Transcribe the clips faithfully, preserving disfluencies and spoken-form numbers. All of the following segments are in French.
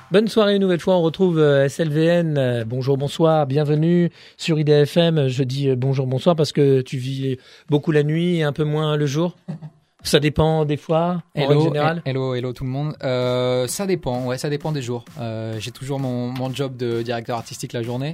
Bonne soirée une nouvelle fois, on retrouve euh, S L V N. Euh, bonjour, bonsoir, bienvenue sur I D F M. Je dis euh, bonjour, bonsoir parce que tu vis beaucoup la nuit et un peu moins le jour. Ça dépend des fois, en hello, règle générale. Hello, hello tout le monde. Euh, ça dépend, ouais, ça dépend des jours. Euh, j'ai toujours mon, mon job de directeur artistique la journée.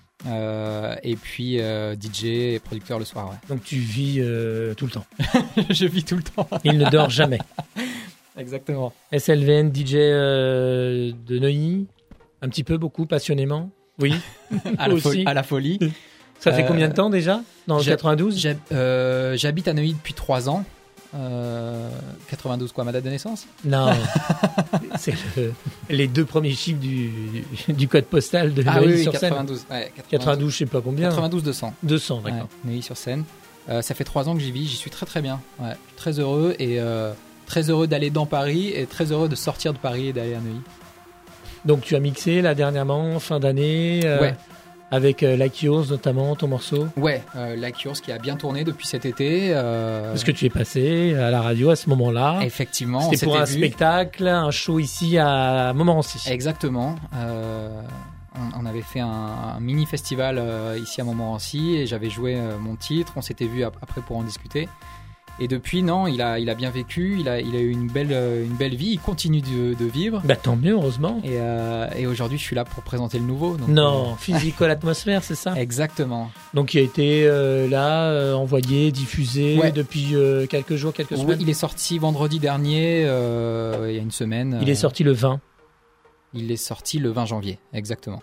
Euh, et puis euh, D J et producteur le soir, ouais. Donc tu vis euh, tout le temps. Je vis tout le temps. Il ne dort jamais. Exactement. S L V N, D J euh, de Neuilly, un petit peu, beaucoup, passionnément. Oui. à, la aussi. folie, à la folie. Ça fait euh, combien de temps déjà dans le j'hab- quatre-vingt-douze j'hab- euh, J'habite à Neuilly depuis trois ans. Euh, quatre-vingt-douze quoi, ma date de naissance? Non, c'est le, les deux premiers chiffres du, du code postal de Ah oui, oui, Neuilly-sur-Seine. quatre-vingt-douze. Ouais, quatre-vingt-douze. quatre-vingt-douze, je sais pas combien. quatre-vingt-douze deux cents. deux cents, d'accord. Ouais, Neuilly-sur-Seine. Euh, ça fait trois ans que j'y vis, j'y suis très très bien. Ouais, je suis très heureux et euh, très heureux d'aller dans Paris et très heureux de sortir de Paris et d'aller à Neuilly. Donc tu as mixé là dernièrement, fin d'année, euh, Ouais. avec euh, La Cures notamment, ton morceau. Ouais, euh, La Cures qui a bien tourné depuis cet été. Euh... Parce que tu es passé à la radio à ce moment-là. Effectivement, on C'était pour un s'était vu. spectacle, un show ici à Montmorency. Exactement. Euh, on, on avait fait un, un mini festival euh, ici à Montmorency et j'avais joué euh, mon titre. On s'était vu ap- après pour en discuter. Et depuis, non, il a, il a bien vécu. Il a, il a eu une belle, euh, une belle vie. Il continue de, de vivre. Bah tant mieux, heureusement. Et, euh, et aujourd'hui, je suis là pour présenter le nouveau. Donc, Non, Physical Atmosphere, c'est ça. euh, exactement. Donc il a été euh, là, euh, envoyé, diffusé Ouais. depuis euh, quelques jours, quelques Oui, semaines. il est sorti vendredi dernier, euh, il y a une semaine. Il est sorti le vingt, Il est sorti le vingt janvier, exactement.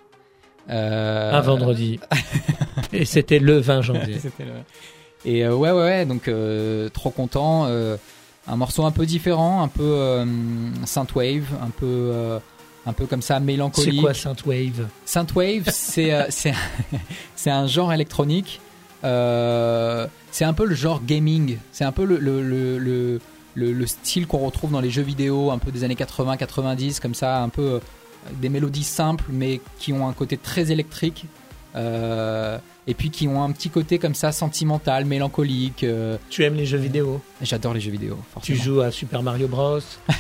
Euh, un vendredi. Et c'était le vingt janvier. C'était le- Et euh, ouais, ouais, ouais, donc euh, trop content. euh, un morceau un peu différent, un peu euh, synthwave, un peu, euh, un peu comme ça, C'est mélancolique. quoi Synthwave? Synthwave, c'est euh, c'est c'est un genre électronique. Euh, c'est un peu le genre gaming. C'est un peu le le, le, le, le- le style qu'on retrouve dans les jeux vidéo, un peu des années quatre-vingts quatre-vingt-dix, comme ça, un peu euh, des mélodies simples, mais qui ont un côté très électrique. Euh, et puis qui ont un petit côté comme ça sentimental, mélancolique. euh, Tu aimes les jeux vidéo? J'adore les jeux vidéo, Tu forcément. joues à Super Mario Bros,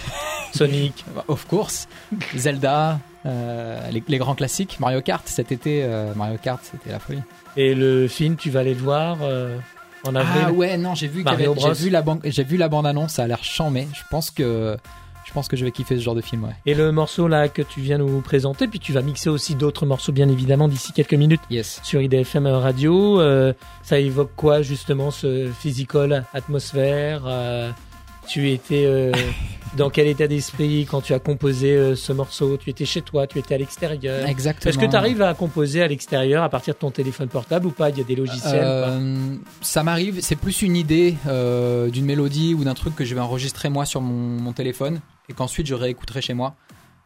Sonic. Of course, Zelda, euh, les, les grands classiques, Mario Kart cet été, euh, Mario Kart c'était la folie. Et le film, tu vas aller le voir euh, en avril? Ah ouais, non, j'ai vu, qu'il y Mario avait- Bros. j'ai vu la ban- j'ai vu la bande annonce, ça a l'air chambé. Je pense que je pense que je vais kiffer ce genre de film, ouais. Et le morceau là que tu viens nous présenter, puis tu vas mixer aussi d'autres morceaux bien évidemment d'ici quelques minutes Yes. sur I D F M Radio. Euh, ça évoque quoi justement ce physical atmosphère euh, Tu étais euh, dans quel état d'esprit quand tu as composé euh, ce morceau? Tu étais chez toi, tu étais à l'extérieur. Exactement. Est-ce que tu arrives à composer à l'extérieur à partir de ton téléphone portable ou pas? Il y a des logiciels ou pas Euh, ça m'arrive, c'est plus une idée euh, d'une mélodie ou d'un truc que je vais enregistrer moi sur mon, mon téléphone et qu'ensuite je réécouterai chez moi.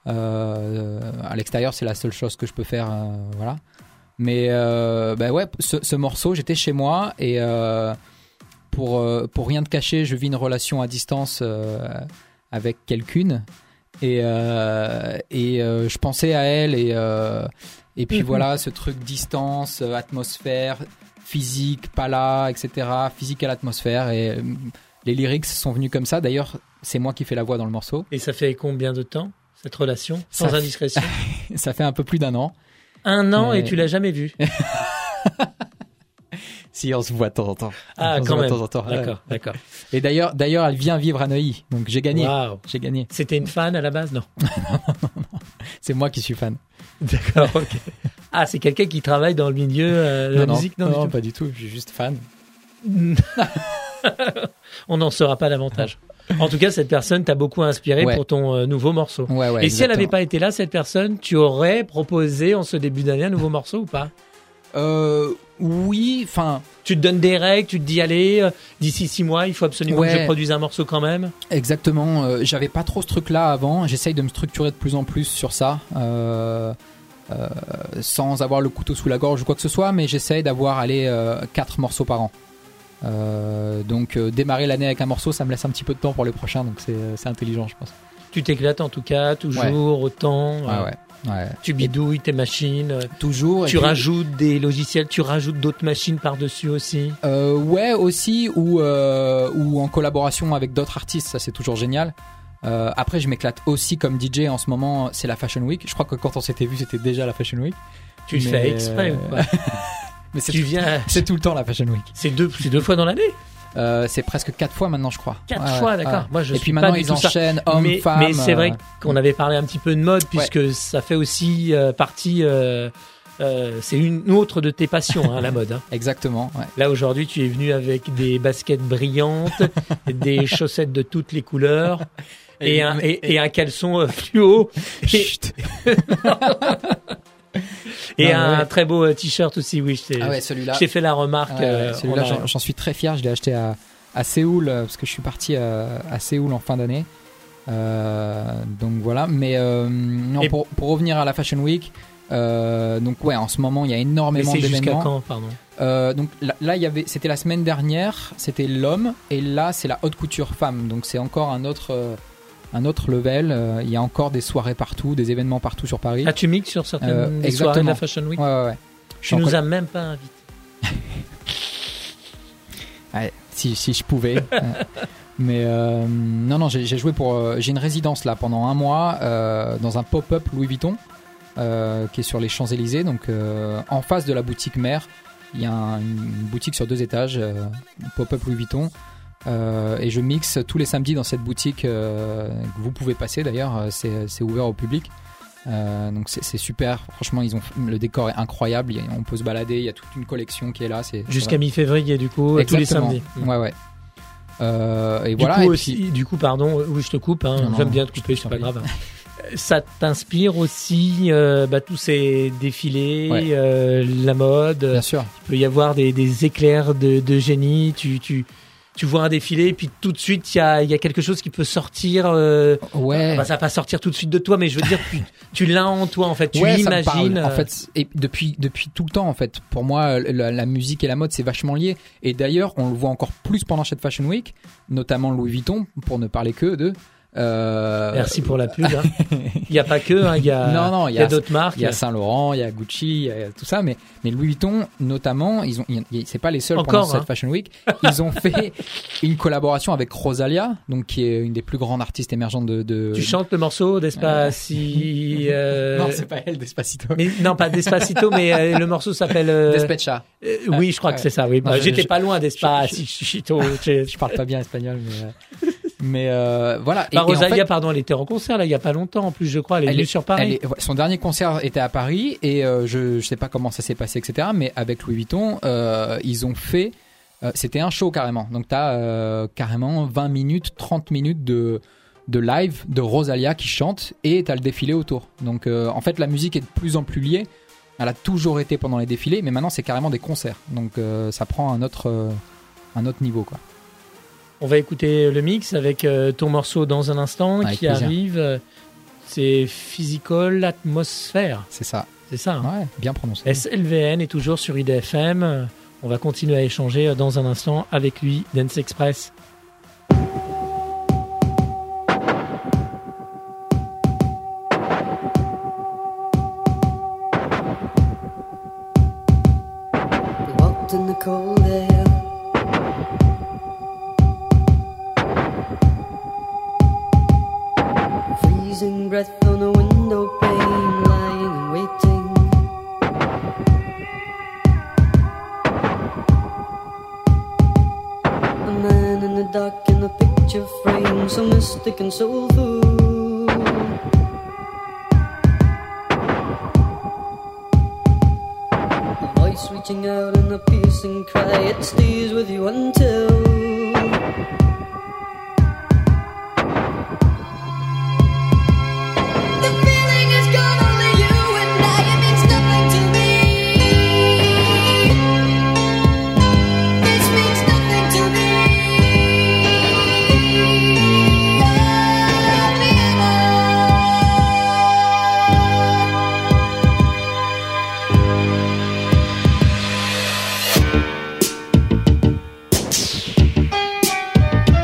Euh, à l'extérieur, c'est la seule chose que je peux faire, euh, voilà. Mais euh, bah ouais, ce, ce morceau, j'étais chez moi et euh, pour euh, pour rien te cacher, je vis une relation à distance euh, avec quelqu'une et euh, et euh, je pensais à elle et euh, et puis Mhm. voilà, ce truc distance, euh, atmosphère, physique, pas là, et cetera. Physique à l'atmosphère et euh, les lyrics sont venus comme ça. D'ailleurs, c'est moi qui fais la voix dans le morceau. Et ça fait combien de temps cette relation? Ça Sans fait- indiscrétion. Ça fait un peu plus d'un an. Un an Mais- et tu l'as jamais vu. Si, on se voit de temps en temps. Ah, On se quand voit même. de temps en temps, ouais. D'accord, d'accord. Et d'ailleurs, d'ailleurs, elle vient vivre à Neuilly. Donc j'ai gagné. Waouh. J'ai gagné. C'était une fan à la base? Non. C'est moi qui suis fan. D'accord, ok. Ah, c'est quelqu'un qui travaille dans le milieu euh, de la musique? non, du non, tout. pas du tout. Je suis juste fan. On n'en saura pas davantage. En tout cas, cette personne t'a beaucoup inspiré Ouais. pour ton euh, nouveau morceau. Ouais, ouais. Et si elle n'avait exactement. pas été là, cette personne, tu aurais proposé en ce début d'année un nouveau morceau ou pas? Euh, oui, enfin, Tu te donnes des règles, tu te dis allez, euh, d'ici six mois, il faut absolument Ouais. que je produise un morceau quand même. exactement. euh, j'avais pas trop ce truc-là avant. J'essaye de me structurer de plus en plus sur ça. Euh, euh, sans avoir le couteau sous la gorge ou quoi que ce soit, mais j'essaye d'avoir allez, euh, quatre morceaux par an. Euh, donc euh, démarrer l'année avec un morceau, ça me laisse un petit peu de temps pour les prochains, donc c'est, c'est intelligent, je pense. Tu t'éclates en tout cas, toujours, autant. euh, Ouais, ouais, ouais. Tu bidouilles tes machines. euh, Toujours. et Tu puis- rajoutes des logiciels, tu rajoutes d'autres machines par-dessus aussi. Euh, ouais, aussi, ou, euh, ou en collaboration avec d'autres artistes, ça c'est toujours génial. Euh, après, je m'éclate aussi comme D J en ce moment. C'est la Fashion Week. Je crois que quand on s'était vu, c'était déjà la Fashion Week. Tu le Mais, fais exprès euh, ou pas? Mais c'est Tu tout, viens. c'est tout le temps la Fashion Week. C'est deux, c'est deux fois dans l'année. Euh, c'est presque quatre fois maintenant, je crois. Quatre Ouais, fois, ouais, d'accord. ouais. Moi, je Et suis puis pas maintenant, du ils tout ça. enchaînent hommes, mais, femmes. mais c'est vrai euh, qu'on avait parlé un petit peu de mode puisque ça fait aussi euh, partie. Euh, euh, c'est une autre de tes passions, hein, la mode. Hein. Exactement. Ouais. Là aujourd'hui, tu es venu avec des baskets brillantes, des chaussettes de toutes les couleurs et, Et- un, et, et- et un caleçon euh, fluo et, Chut. et Non, un ouais. très beau euh, t-shirt aussi. Oui, je t'ai, Ah ouais, celui-là. je t'ai fait la remarque. Ouais, ouais, euh, celui-là, on a- j'en, j'en suis très fier. Je l'ai acheté à, à Séoul euh, parce que je suis parti à, à Séoul en fin d'année. Euh, donc voilà. Mais euh, non, Et- pour, pour revenir à la Fashion Week, euh, donc ouais, en ce moment, il y a Mais énormément c'est jusqu'à d'événements. quand, pardon? Euh, donc là, là, il y avait, c'était la semaine dernière, c'était l'homme, et là, c'est la haute couture femme. Donc c'est encore un autre, euh, un autre level. Euh, Il y a encore des soirées partout, des événements partout sur Paris. Ah, tu mixes sur certaines Euh, des soirées de exactement. la Fashion Week? Ouais, ouais, ouais. Tu en nous col- as même pas invités. Ouais, si, si je pouvais. Euh, Mais euh, non, non, j'ai, j'ai joué pour. euh, j'ai une résidence là pendant un mois euh, dans un pop-up Louis Vuitton euh, qui est sur les Champs-Élysées. Donc euh, en face de la boutique mère, il y a un- une boutique sur deux étages, euh, pop-up Louis Vuitton. Euh, et je mixe tous les samedis dans cette boutique euh, que vous pouvez passer d'ailleurs. euh, C'est, c'est ouvert au public. Euh, donc c'est, c'est super. Franchement, ils ont le décor est incroyable. Il y a- on peut se balader. Il y a toute une collection qui est là. C'est Jusqu'à mi-février, du coup, tous les Exactement. samedis. Ouais, ouais. Euh, et Du voilà. coup, et aussi, puis- du coup, pardon, oui, je te coupe, hein, Non, non, j'aime bien te je- couper, je c'est t'en pas prie. grave. Ça t'inspire aussi euh, bah, tous ces défilés, Ouais. euh, la mode. Bien sûr. Il peut y avoir des, des éclairs de, de génie. Tu, tu, tu vois un défilé, et puis tout de suite, il y a, il y a quelque chose qui peut sortir. Euh, Ouais. bah, ça va pas sortir tout de suite de toi, mais je veux dire, tu, tu l'as en toi, en fait. Tu Ouais, ça me parle. imagines. En euh, fait, et depuis depuis tout le temps, en fait, pour moi, la, la musique et la mode, c'est vachement lié. Et d'ailleurs, on le voit encore plus pendant cette Fashion Week, notamment Louis Vuitton, pour ne parler que de. Euh, Merci pour la pub. hein. Il n'y a pas que, hein, il y a, Non, non, il il y y a- a d'autres marques. Il y a Saint Laurent, il y a Gucci, il y a tout ça, mais mais Louis Vuitton notamment, ils ont, il y a- c'est pas les seuls Encore, pendant cette hein. Fashion Week. Ils ont fait une collaboration avec Rosalia, donc qui est une des plus grandes artistes émergentes de. de... Tu chantes le morceau Despacito. euh, Non, c'est pas elle, Despacito. mais, non, pas Despacito, mais euh, le morceau s'appelle. euh, Despecha. euh, oui, je crois que c'est ça. Oui, Non, Bah, je- j'étais je- pas loin Despacito. Je, Je parle pas bien espagnol, mais euh, mais euh, voilà. Et- Bah, et en Rosalia, fait, pardon, elle était en concert là il y a pas longtemps. En plus, je crois, elle est elle venue est- sur Paris. elle est- ouais, son dernier concert était à Paris et euh, je je sais pas comment ça s'est passé, et cetera. Mais avec Louis Vuitton, euh, ils ont fait. euh, c'était un show carrément. Donc t'as euh, carrément vingt minutes, trente minutes de de live de Rosalia qui chante et t'as le défilé autour. Donc euh, en fait la musique est de plus en plus liée. Elle a toujours été pendant les défilés, mais maintenant c'est carrément des concerts. Donc euh, ça prend un autre euh, un autre niveau quoi. On va écouter le mix avec euh, ton morceau dans un instant Avec qui plaisir. arrive. euh, C'est Physical Atmosphere. C'est ça. C'est ça. hein. Ouais, bien prononcé. S L V N est toujours sur I D F M. On va continuer à échanger dans un instant avec lui, Dance Express. We walked in the cold air. Freezing breath on a window pane, lying and waiting. A man in the dark in a picture frame, so mystic and soulful. A voice reaching out in a piercing cry, it stays with you until the feeling is gone, only you and I, it means nothing to me. This means nothing to me. Love me ever.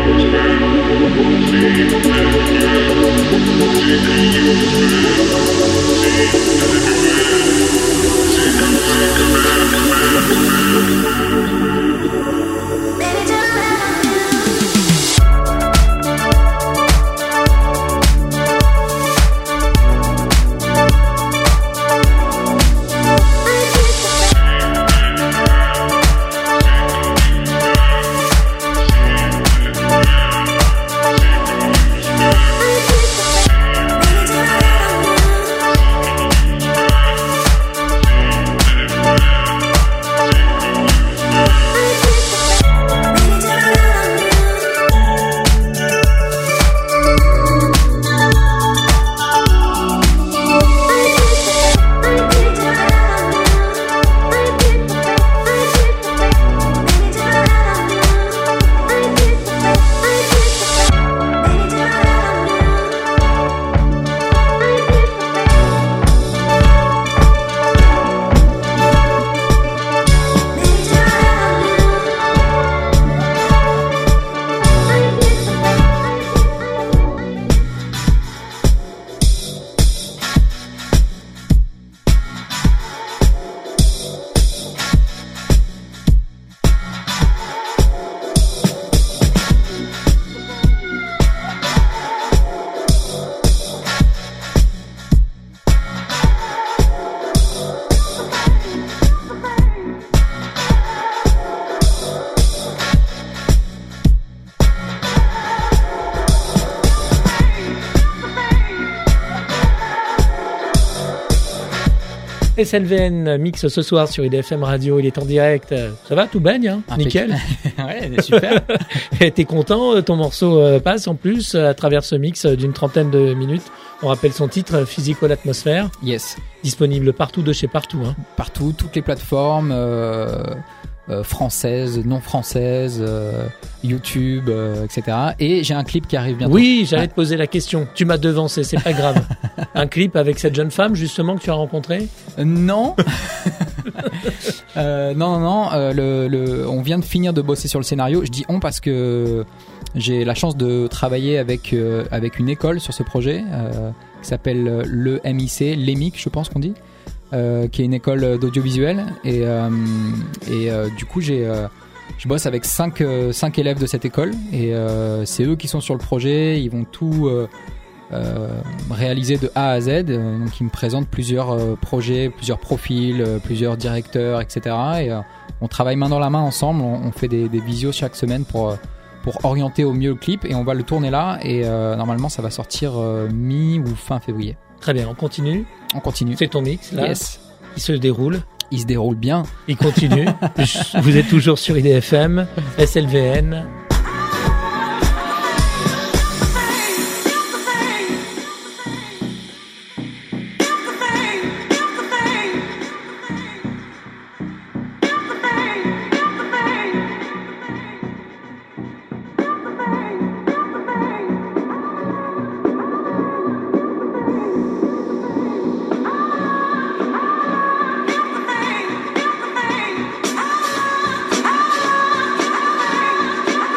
S L V N mix ce soir sur I D F M Radio, il est en direct. Ça va, tout baigne, hein? Nickel. Ouais, super. Et t'es content, ton morceau passe en plus à travers ce mix d'une trentaine de minutes. On rappelle son titre, Physical Atmosphere. Yes. Disponible partout de chez partout. Hein. Partout, toutes les plateformes euh, euh, françaises, non françaises, euh, YouTube, euh, et cetera. Et j'ai un clip qui arrive bientôt. Oui, j'allais ouais. te poser la question. Tu m'as devancé, c'est pas grave. Un clip avec cette jeune femme justement que tu as rencontrée? euh, Non. euh, non, non, non. Euh, le, le, on vient de finir de bosser sur le scénario. Je dis on parce que j'ai la chance de travailler avec euh, avec une école sur ce projet euh, qui s'appelle le M I C, l'E M I C, je pense qu'on dit, euh, qui est une école d'audiovisuel. Et, euh, et euh, du coup, j'ai euh, je bosse avec cinq, euh, cinq élèves de cette école et euh, c'est eux qui sont sur le projet. Ils vont tout euh, euh, réaliser de A à Z. Donc, ils me présentent plusieurs euh, projets, plusieurs profils, euh, plusieurs directeurs, et cetera. Et euh, on travaille main dans la main ensemble. On, on fait des, des visios chaque semaine pour euh, pour orienter au mieux le clip et on va le tourner là et euh, normalement ça va sortir euh, mi ou fin février. Très bien, on continue. On continue. C'est ton mix là. Yes. Il se déroule. Il se déroule bien. Il continue. Vous êtes toujours sur I D F M, S L V N. Ah!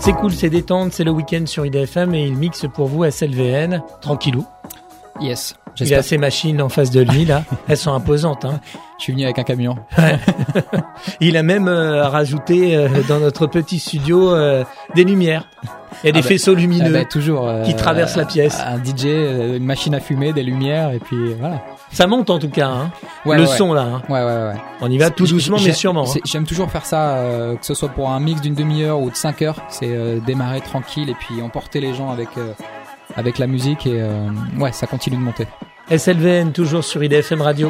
C'est cool, c'est détente, c'est le week-end sur I D F M et il mixe pour vous S L V N, tranquillou. Yes. Il a ses machines en face de lui, là. Elles sont imposantes, hein. Je suis venu avec un camion. Ouais. Il a même euh, rajouté euh, dans notre petit studio euh, des lumières. Il y a des ah bah, faisceaux lumineux bah, toujours, euh, qui traversent la pièce. Un D J, une machine à fumer, des lumières et puis voilà. Ça monte en tout cas, hein. Ouais, le ouais, son là. Hein. Ouais, ouais, ouais. On y va tout doucement mais sûrement. Hein. J'aime toujours faire ça, euh, que ce soit pour un mix d'une demi-heure ou de cinq heures. C'est euh, démarrer tranquille et puis emporter les gens avec euh, avec la musique et euh, ouais, ça continue de monter. S L V N toujours sur I D F M Radio.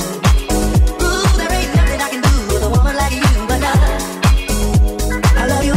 I love you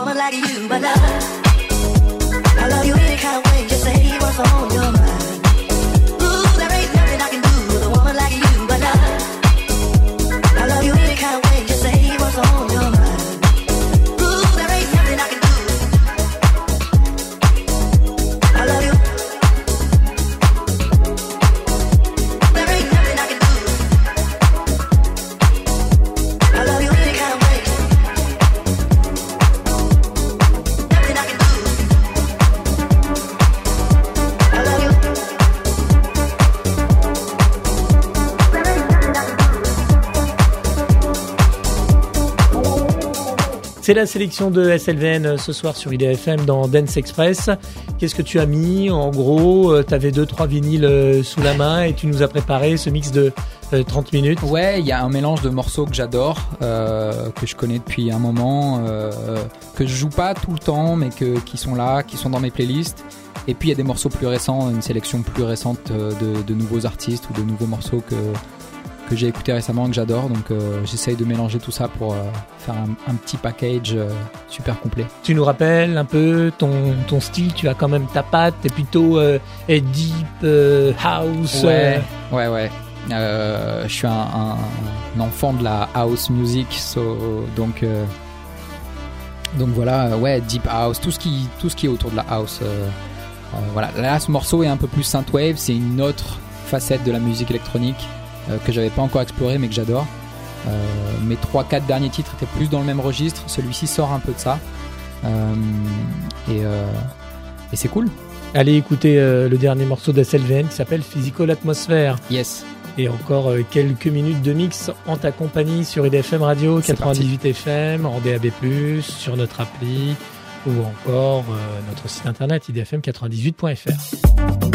woman like you, but I, I love you any kind of way. Just say what's on your mind. Ooh, there ain't nothing I can do with a woman like you, but I, I love you any kind of way. Just say what's on your mind. Ooh, there ain't nothing I can do. I love you. There ain't nothing I can do. I love you any kind of way. Nothing I can do. I love you. C'est la sélection de S L V N ce soir sur I D F M dans Dance Express. Qu'est-ce que tu as mis? En gros, tu avais deux trois vinyles sous la main et tu nous as préparé ce mix de euh, trente minutes. Ouais, il y a un mélange de morceaux que j'adore, euh, que je connais depuis un moment, euh, que je joue pas tout le temps, mais que, qui sont là, qui sont dans mes playlists. Et puis il y a des morceaux plus récents, une sélection plus récente de, de nouveaux artistes ou de nouveaux morceaux que que j'ai écouté récemment et que j'adore, donc euh, j'essaye de mélanger tout ça pour euh, faire un, un petit package euh, super complet. Tu nous rappelles un peu ton, ton style, tu as quand même ta patte, t'es plutôt euh, deep, euh, house. Ouais, euh... ouais, ouais. Euh, je suis un, un, un enfant de la house music, so, donc euh, donc voilà, ouais, deep house, tout ce qui tout ce qui est autour de la house. Euh, euh, voilà, là ce morceau est un peu plus synthwave, c'est une autre facette de la musique électronique que j'avais pas encore exploré mais que j'adore. Euh, mes trois quatre derniers titres étaient plus dans le même registre, celui-ci sort un peu de ça. Euh, et, euh, et c'est cool. Allez écouter euh, le dernier morceau d'S L V N qui s'appelle Physical Atmosphere. Yes. Et encore euh, quelques minutes de mix en ta compagnie sur I D F M Radio quatre-vingt-dix-huit F M, en D A B plus, sur notre appli ou encore euh, notre site internet i d f m quatre-vingt-dix-huit point f r.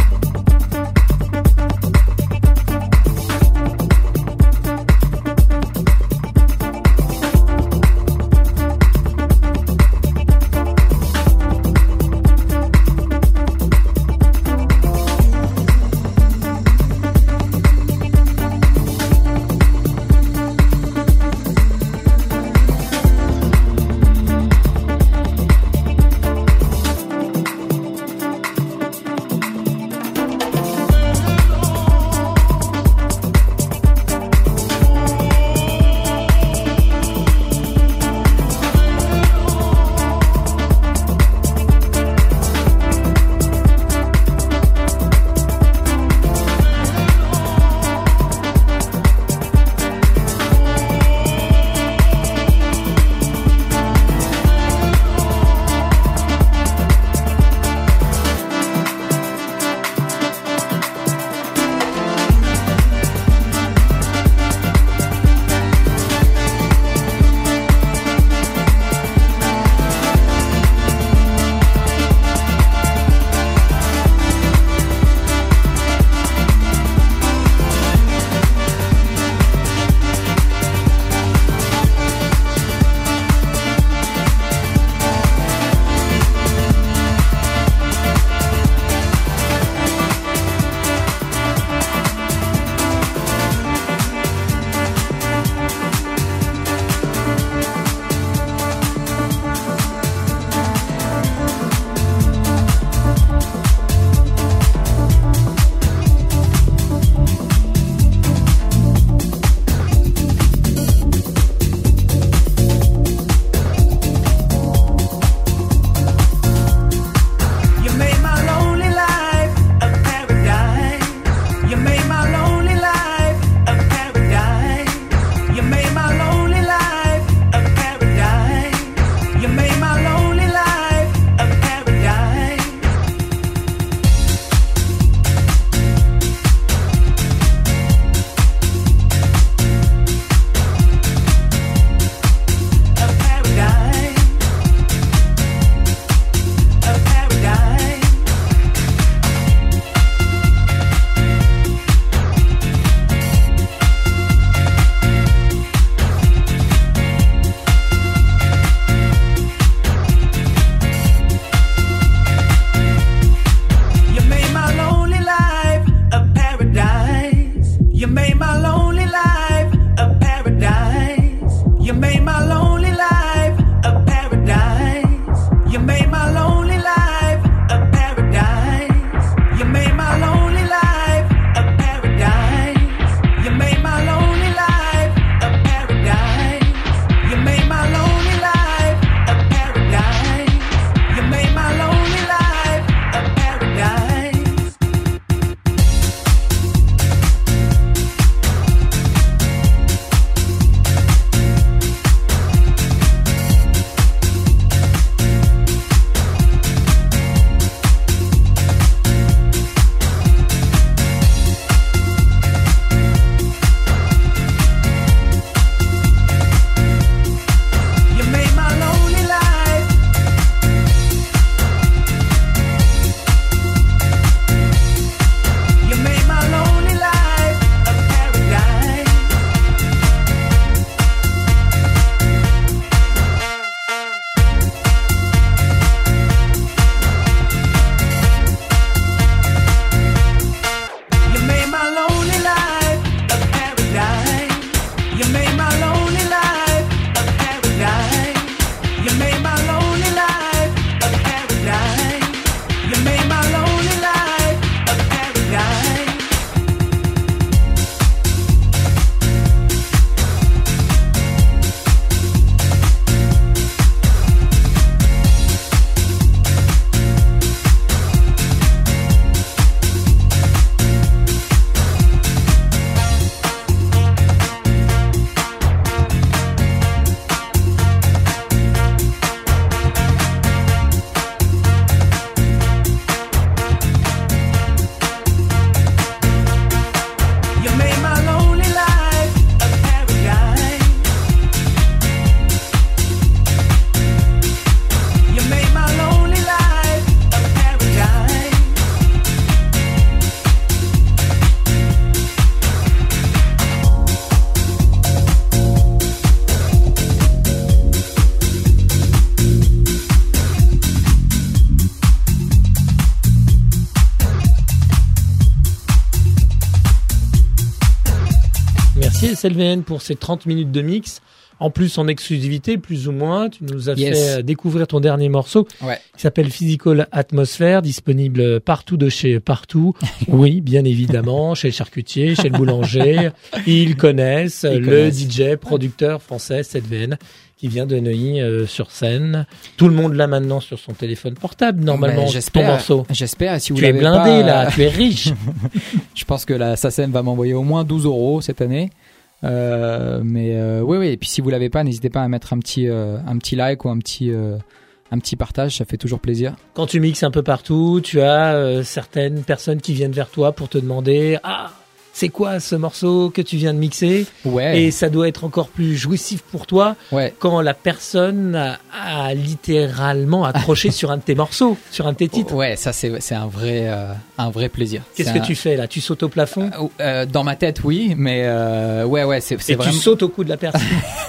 S L V N, pour ces trente minutes de mix. En plus, en exclusivité, plus ou moins, tu nous as Yes. fait découvrir ton dernier morceau Ouais. qui s'appelle Physical Atmosphere, disponible partout de chez partout. Oui, bien évidemment, chez le charcutier, chez le boulanger. Ils connaissent Ils le connaissent. D J, producteur français S L V N, qui vient de Neuilly-sur-Seine. Tout le monde l'a maintenant sur son téléphone portable, normalement, Ben, ton j'espère, morceau. J'espère. Et si vous Tu es l'avez blindé, pas, là, euh, tu es riche. Je pense que la S A C E M va m'envoyer au moins douze euros cette année. Euh, mais euh, oui, oui. Et puis si vous l'avez pas, n'hésitez pas à mettre un petit, euh, un petit like ou un petit, euh, un petit partage. Ça fait toujours plaisir. Quand tu mixes un peu partout, tu as euh, certaines personnes qui viennent vers toi pour te demander « Ah, c'est quoi ce morceau que tu viens de mixer ?» Ouais. Et ça doit être encore plus jouissif pour toi Ouais. quand la personne a, a littéralement accroché sur un de tes morceaux, sur un de tes titres. Ouais, ça c'est, c'est un vrai, euh, un vrai plaisir. Qu'est-ce C'est que un- tu fais là? Tu sautes au plafond Euh, euh, Dans ma tête, oui, mais euh, ouais, ouais, c'est, c'est et vraiment. tu sautes au cou de la personne.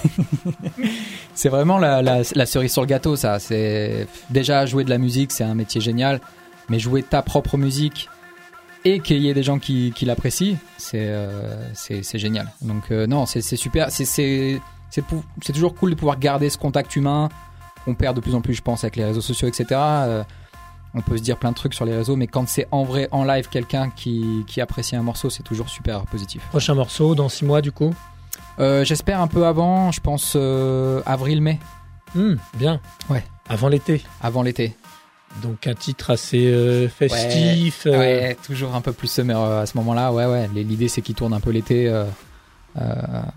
C'est vraiment la, la, la cerise sur le gâteau, ça. C'est déjà jouer de la musique, c'est un métier génial, mais jouer ta propre musique et qu'il y ait des gens qui, qui l'apprécient, c'est, euh, c'est, c'est génial. Donc euh, non, c'est, c'est super. C'est, c'est, c'est, pou- c'est toujours cool de pouvoir garder ce contact humain. On perd de plus en plus, je pense, avec les réseaux sociaux, et cetera. Euh, on peut se dire plein de trucs sur les réseaux, mais quand c'est en vrai, en live, quelqu'un qui, qui apprécie un morceau, c'est toujours super positif. Prochain morceau dans six mois du coup. Euh, j'espère un peu avant, je pense euh, avril-mai, Hmm, bien. Ouais. Avant l'été. avant l'été. Donc un titre assez euh, festif. euh, Ouais, toujours un peu plus summer euh, à ce moment-là. Ouais, ouais. L'idée, c'est qu'il tourne un peu l'été euh, euh,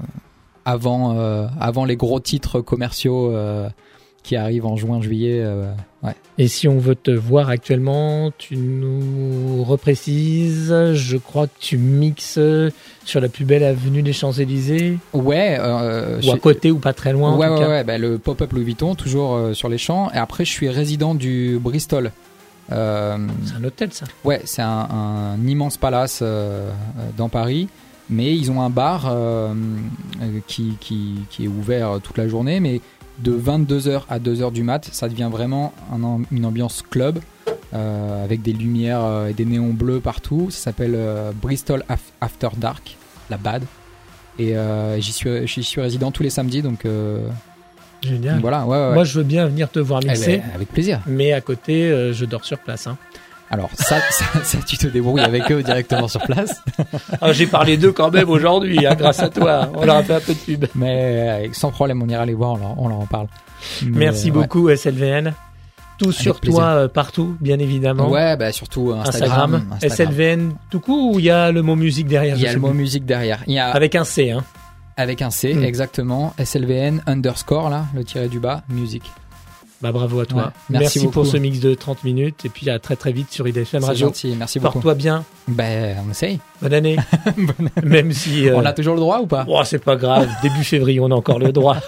avant, euh, avant les gros titres commerciaux euh, qui arrivent en juin, juillet. euh, ouais. Et si on veut te voir actuellement, tu nous reprécises. Je crois que tu mixes sur la plus belle avenue des Champs-Élysées, Ouais. Euh, ou à je- côté ou pas très loin. en ouais, tout ouais, cas. ouais. Bah, le pop-up Louis Vuitton, toujours euh, sur les champs. Et après, je suis résident du Bristol. Euh, C'est un hôtel ça. Ouais, c'est un, un immense palace euh, euh, dans Paris, mais ils ont un bar euh, euh, qui, qui, qui est ouvert toute la journée, mais de vingt-deux heures à deux heures du mat, ça devient vraiment un am- une ambiance club euh, avec des lumières euh, et des néons bleus partout. Ça s'appelle euh, Bristol Af- After Dark, la B A D. Et euh, j'y suis, j'y suis résident tous les samedis, donc, euh, Génial. donc voilà. Ouais, ouais, ouais. Moi, je veux bien venir te voir Eh mixer, ben, avec plaisir. mais à côté, euh, je dors sur place. Hein. Alors ça, ça, ça, tu te débrouilles avec eux directement sur place. Ah, j'ai parlé d'eux quand même aujourd'hui, hein, grâce à toi. On leur a fait un peu de pub. Mais euh, sans problème, on ira les voir, on leur, on leur en parle. Mais, Merci euh, ouais. beaucoup S L V N. Tout sur plaisir. toi euh, partout, bien évidemment. Ouais, bah surtout Instagram. Instagram, Instagram. S L V N tout court, ou il y a le mot musique derrière? Il y je a sais le mot plus. musique derrière. Il y a Avec un C, hein. avec un C, Mm. exactement. S L V N underscore là, le tiré du bas, musique. Bah bravo à toi. Ouais, merci pour beaucoup. ce mix de trente minutes, et puis à très très vite sur I D F M C'est Radio. gentil, merci beaucoup. Porte-toi bien. Ben, on essaye. Bonne année. Même si. euh, On a toujours le droit ou pas? oh, c'est pas grave. Début février, on a encore le droit.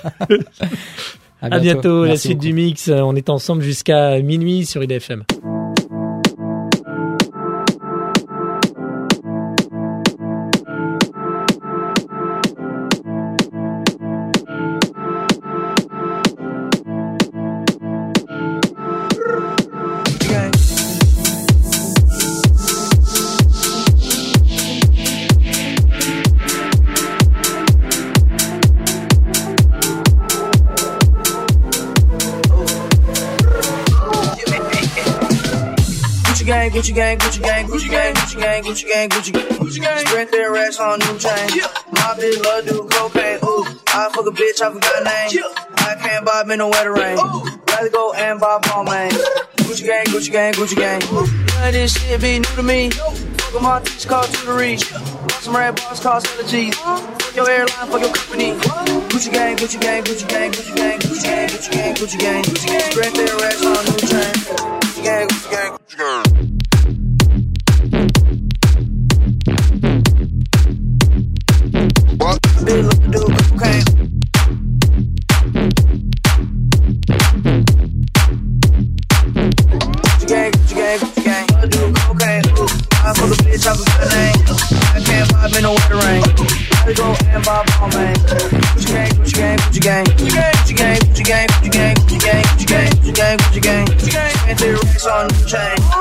À bientôt. La Merci suite beaucoup. du mix. On est ensemble jusqu'à minuit sur I D F M. Gucci gang, Gucci gang, Gucci gang, Gucci gang, Gucci gang, Gucci gang, Gucci gang, Gucci gang. Spread their racks on new chain. My bitch love do cocaine. Ooh, I fuck a bitch, I forgot name. I can't buy me no wetter rain. Rather go and buy ball man. Gucci gang, Gucci gang, Gucci gang. None of this shit be new to me. Fuck 'em all, teach call to the reach. Want some red bars, call strategies. Fuck your airline, fuck your company. Gucci gang, Gucci gang, Gucci gang, Gucci gang, Gucci gang, Gucci gang, Gucci gang, Gucci gang. Spread their racks on new chain. Gucci gang, Gucci gang, Gucci gang. Bitch love to do cocaine. Gucci gang, Gucci gang, Gucci gang. Love to do cocaine. Ooh, I fuck a bitch, I forgot her name. I can't buy me no wetter rain. Gotta go and buy ball man. Gucci gang, Gucci gang, Gucci gang. Gucci gang, Gucci gang, Gucci gang, Gucci gang, Gucci gang, Gucci gang, Gucci gang, Gucci gang, Gucci gang. Spent the racks on new chain.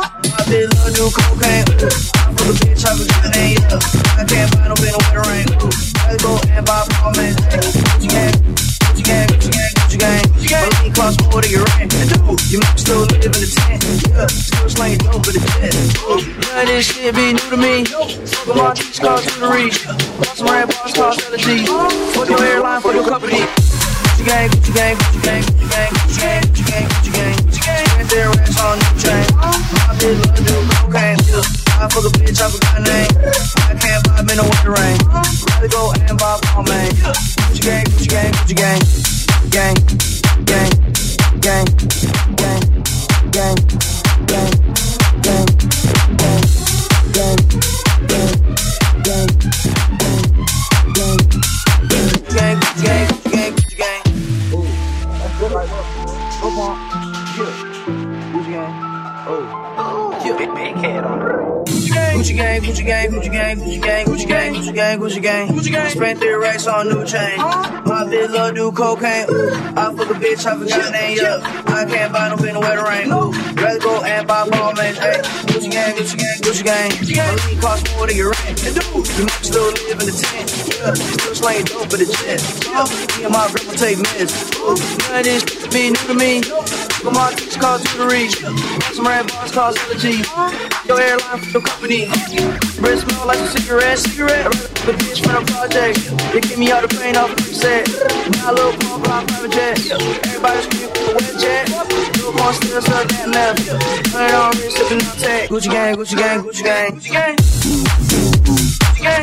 bitch love do cocaine. Ooh, I fuck a bitch, I forgot her name. Yeah, I can't buy no bin no wetter rain. Ooh, let's go and buy Paul man. Gucci gang, Gucci gang, Gucci gang, Gucci gang. My lean cost more than your rent. And dude, you might still live in the tent. Yeah, still slanging dope for the jet. Ooh, none of this shit be new to me. Fuck my teeth cost to the reach. Boss ran, boss cost L G. Fuck your airline, fuck your company. Gucci gang, Gucci gang, Gucci gang, Gucci gang, Gucci gang, Gucci gang, Gucci gang, Gucci gang. Spent their racks on new chain. My bitch love do cocaine. I fuck a bitch, I forgot her name. I can't buy me no winter rain. Rather go and buy Paul man. Gucci gang, Gucci gang, Gucci gang, gang, gang, gang, gang, gang, gang, gang, gang, gang, gang, gang, gang, gang, gang, gang, gang, Gucci gang. Ooh, that's good right there. Go on, yeah, Gucci gang. Oh, yeah, big big head on her. Gucci gang, Gucci gang, Gucci gang, Gucci gang, Gucci gang, Gucci gang, Gucci gang, Gucci gang. Spent three racks on new chain. My bitch love do cocaine. Ooh, I fuck a bitch, I forgot her name. Yeah, I can't buy no bin no wetter rain. Ooh, rather go and buy Paul man. Hey, Gucci gang, Gucci gang, Gucci gang. My lean cost more than your rent. And dude, you might still live in the tent. Yeah, still slanging dope for the jet. Yeah, me and my grandma take meds. Ooh, none of this be new to me. Fuck my teeth cost to the reach. Some red boss cost L G. Your airline for your company. Breath smell like a cigarette, cigarette. I rather fuck a bitch from the project. They get me out the plane off the set. Now a little pump on private jet. Everybody scream for the wet jet. Little pump still suck that left. Put it on wrist, sipping on tech. Gucci gang, Gucci gang, Gucci gang, Gucci gang. Gucci gang.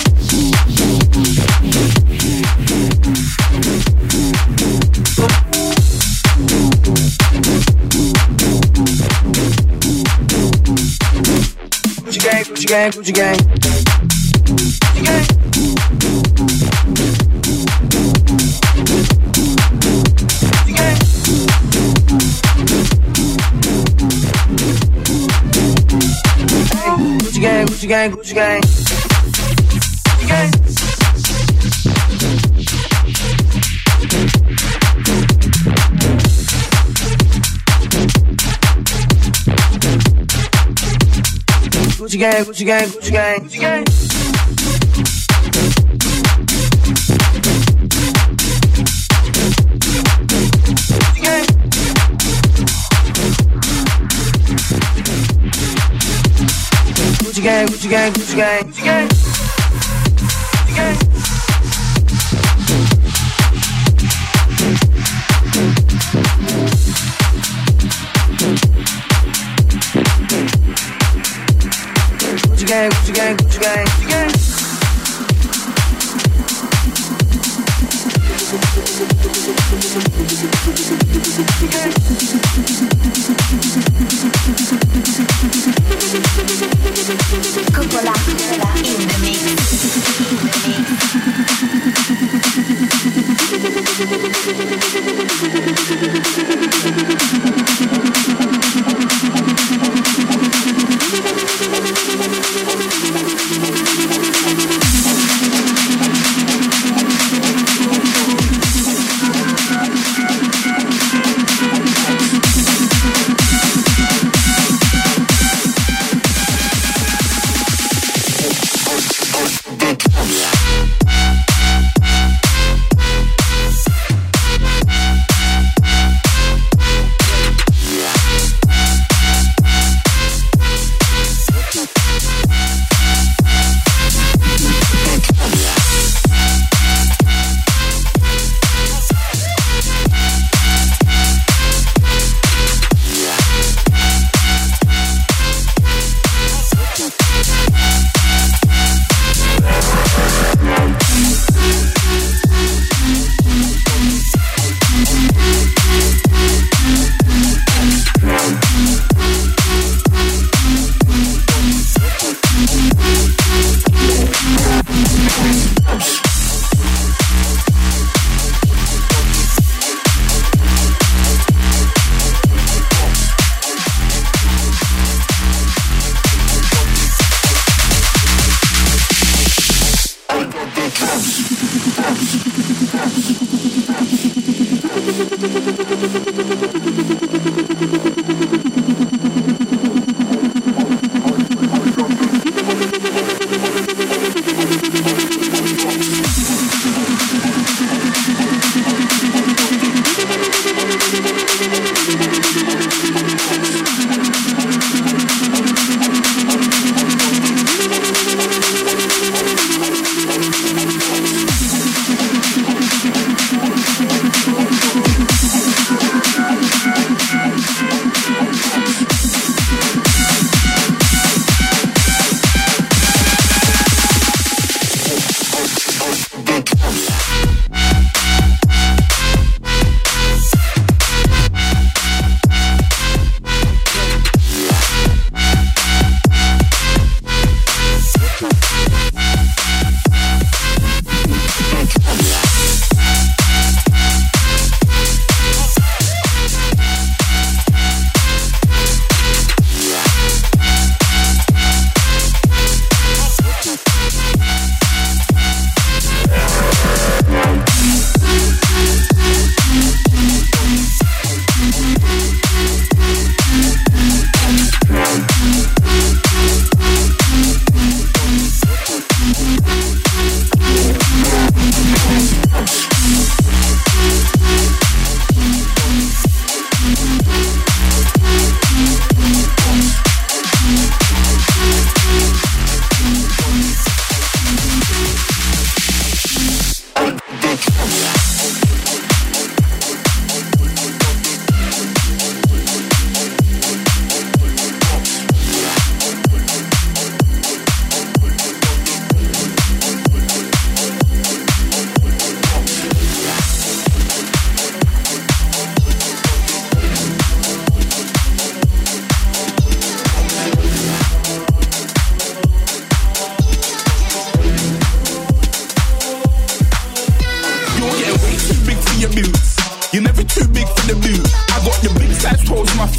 Gucci gang, Gucci gang, Gucci gang. Gucci gang. Gucci gang. Hey, Gucci gang, Gucci gang, Gucci gang. Gucci gang. Gucci gang, Gucci gang, Gucci gang, Gucci gang. Gucci gang. Gucci gang, Gucci gang, Gucci gang, Gucci gang. Gucci gang. Gucci gang, Gucci gang, Gucci gang, Gucci gang. Coppola, Coppola in the mix.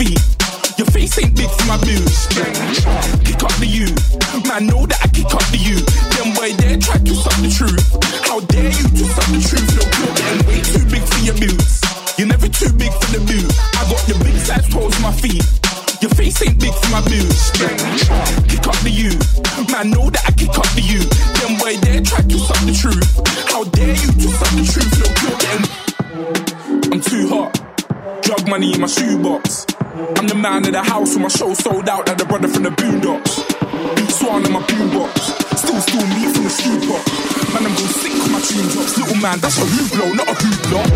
feet. Your face ain't big for my boots. Kick up the you. Man, know that I kick up the you. Them boy there try to suck the truth. How dare you to suck the truth? Look, you're getting way too big for your boots. You're never too big for the boot. I got the big size toes on my feet. Your face ain't big for my boots. Kick up the you. Man, know that I kick up the you. Them boy there try to suck the truth. How dare you to suck the truth? Look, you're getting... I'm too hot. Drug money in my shoebox. I'm the man of the house with my show sold out like the brother from the Boondocks. Beat Swan in my boombox. Still steal meat from the stew pot. Man, I'm gon' sick with my tune drops. Little man, that's a hoop blow, not a hoop block.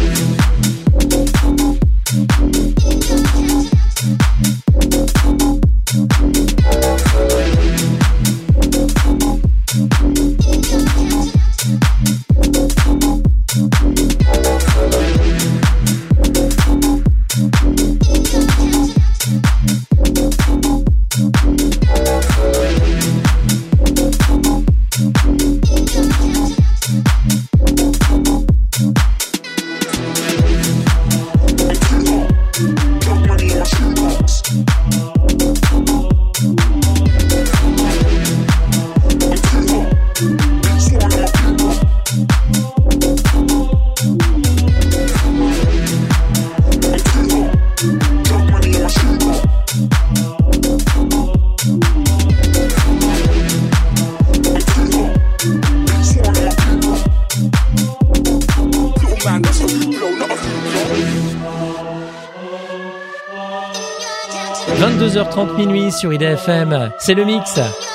vingt-deux heures trente minuit sur I D F M, c'est le mix.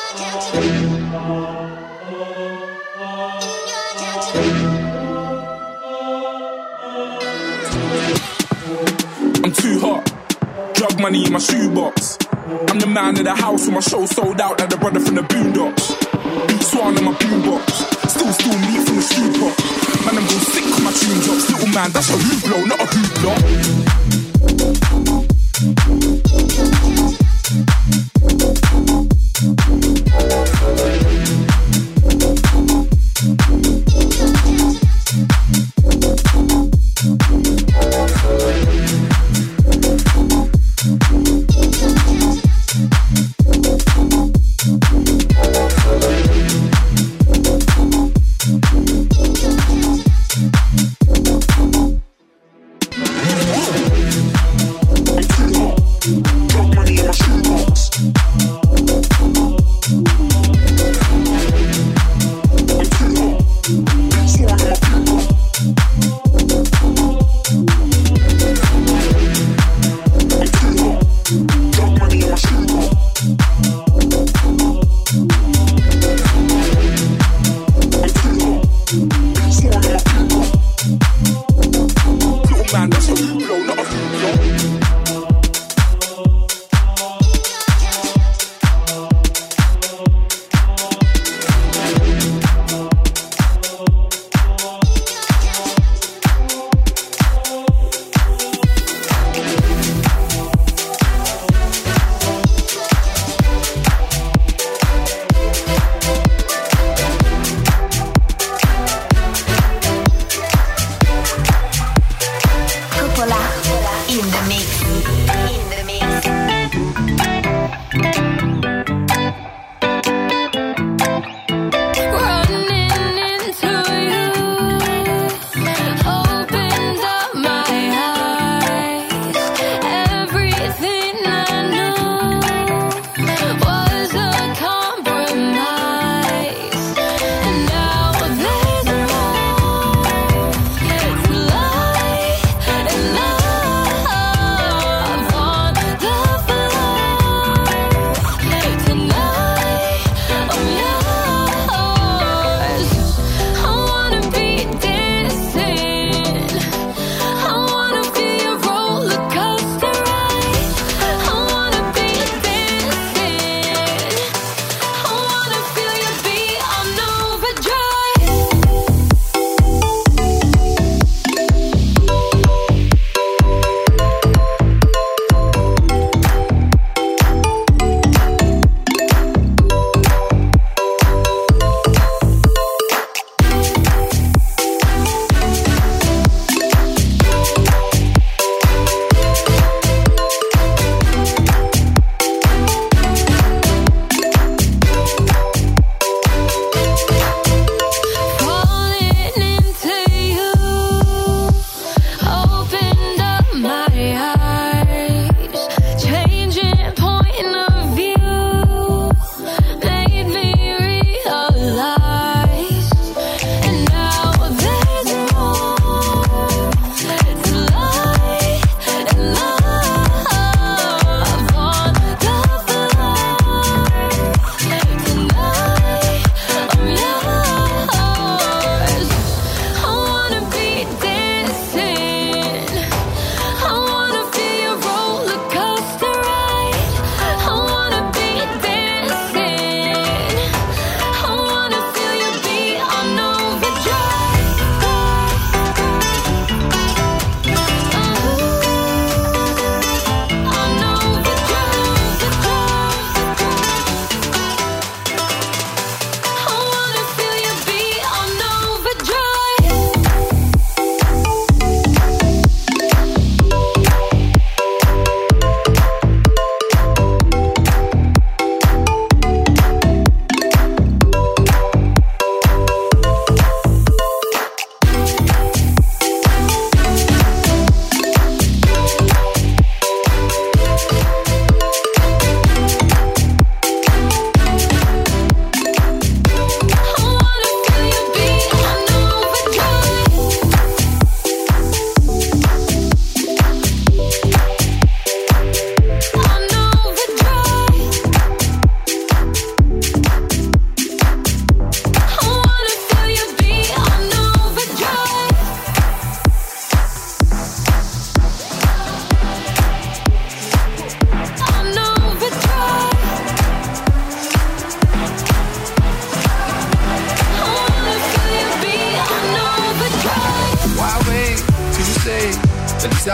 I'm too hot. Drug money in my shoebox. I'm the man of the house with my show sold out like the brother from the Boondocks. Beat Swan in my boombox. Still steal meat from the stew pot. Man, I'm gon' sick with my tune drops. Little man, that's a hoop blow, not a hoop block. Drug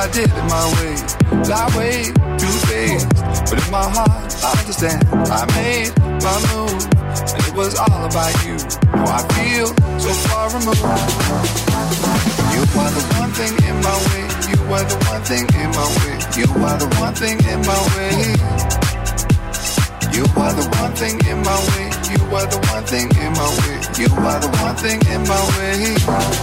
I did it my way. I way too fast, but in my heart I understand. I made my move, and it was all about you. Now I feel so far removed. You are the one thing in my way. You are the one thing in my way. You are the one thing in my way. You are the one thing in my way. You are the one thing in my way. You are the one thing in my way.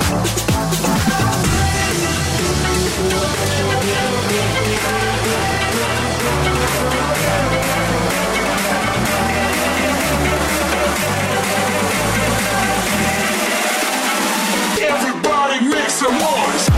Everybody make some noise.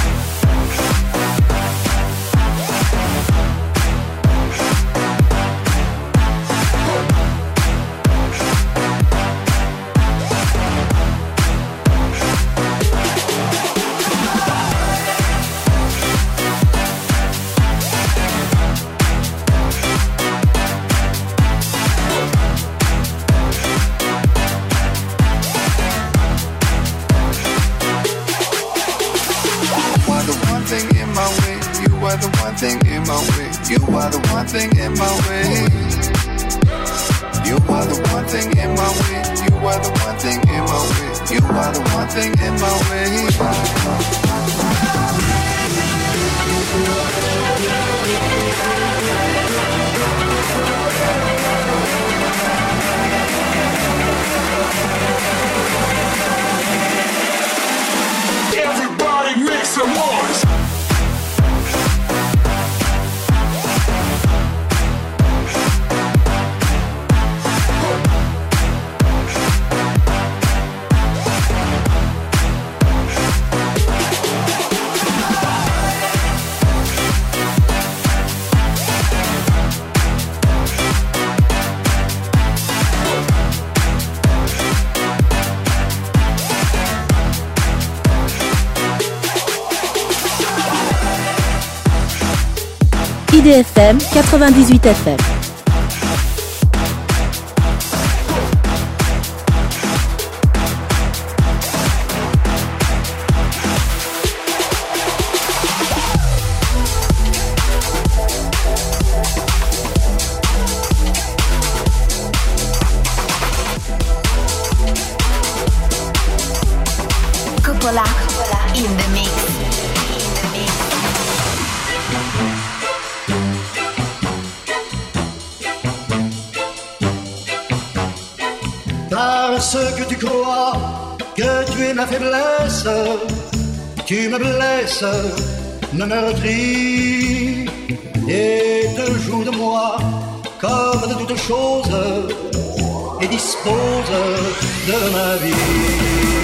Thing in my way. You are the one thing in my way. You are the one thing in my way. You are the one thing in my way. You are the one thing in my way. Everybody make some noise. I D F M quatre-vingt-dix-huit F M. Coppola in the mix. Parce que tu crois que tu es ma faiblesse, tu me blesses, me meurtris et te joues de moi comme de toutes choses et dispose de ma vie.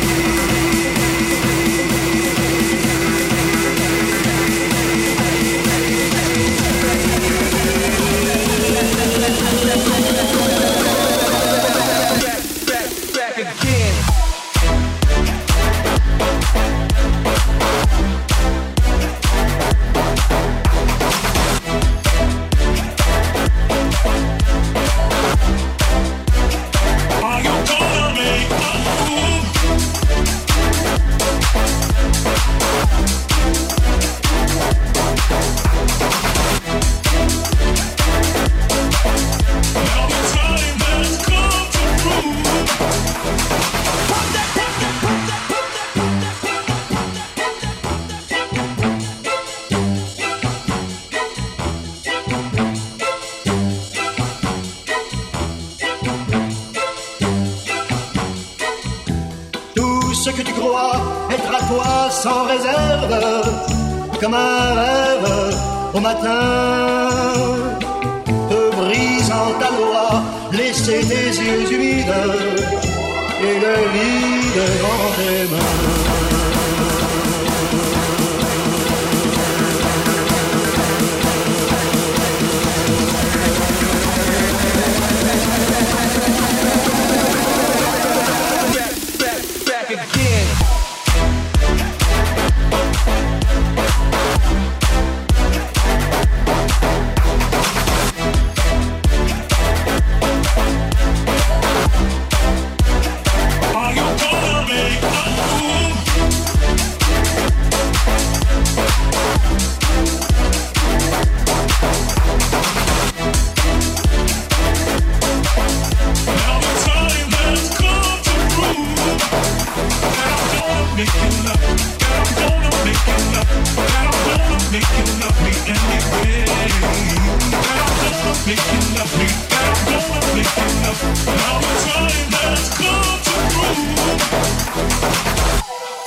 Ce que tu crois être à toi sans réserve, comme un rêve au matin, te brisant ta loi, laisser tes yeux humides et le lit devant tes mains. Are you gonna make a move? making up me. Now I'm going making up. Now the time has come to prove.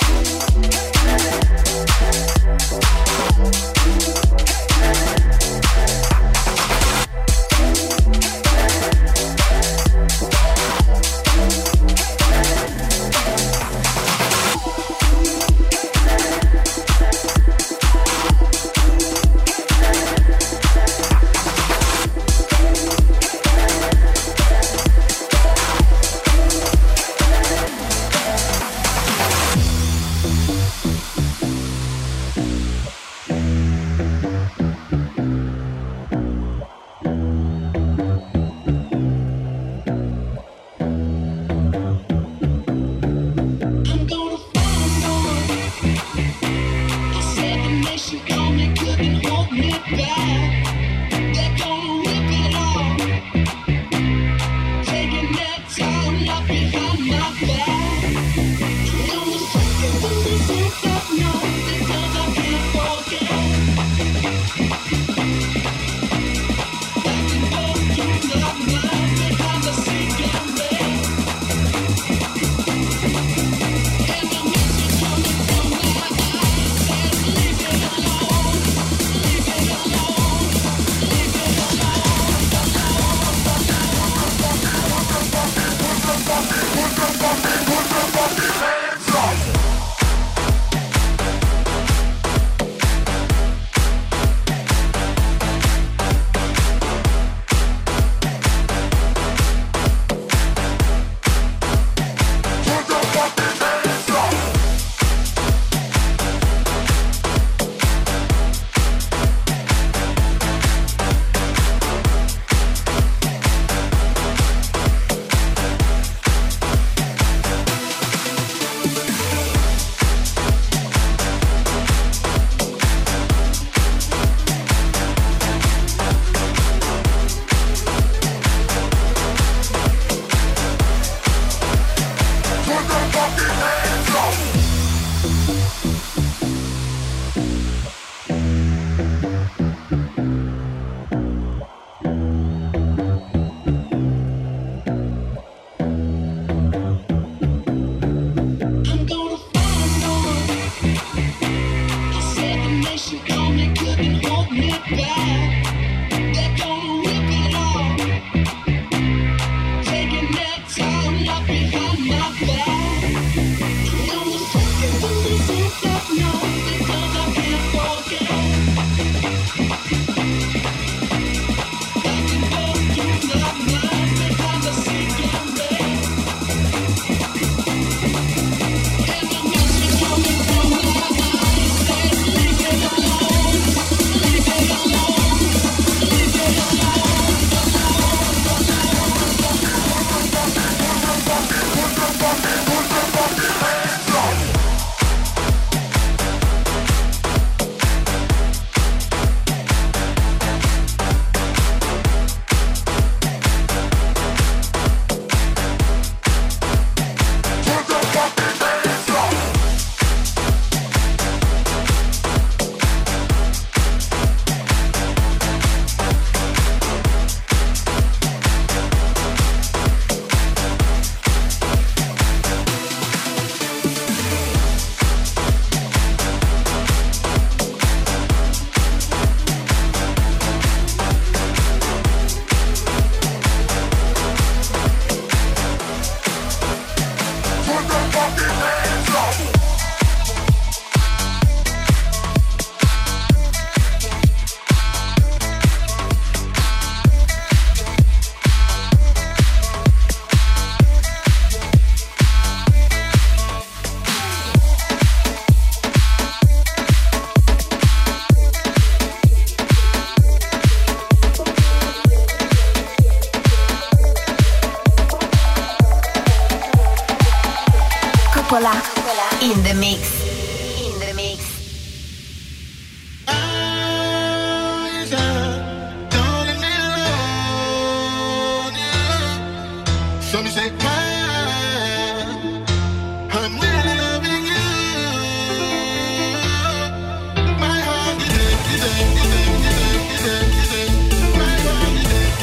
Coppola in the mix. In the mix. So me say, ah, I'm really loving you. My heart is empty, empty, empty, empty, empty. My heart is empty.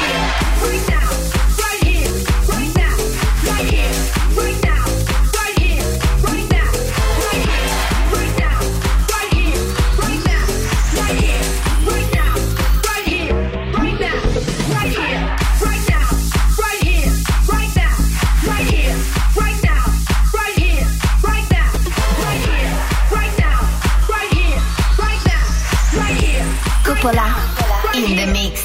Coppola in the mix.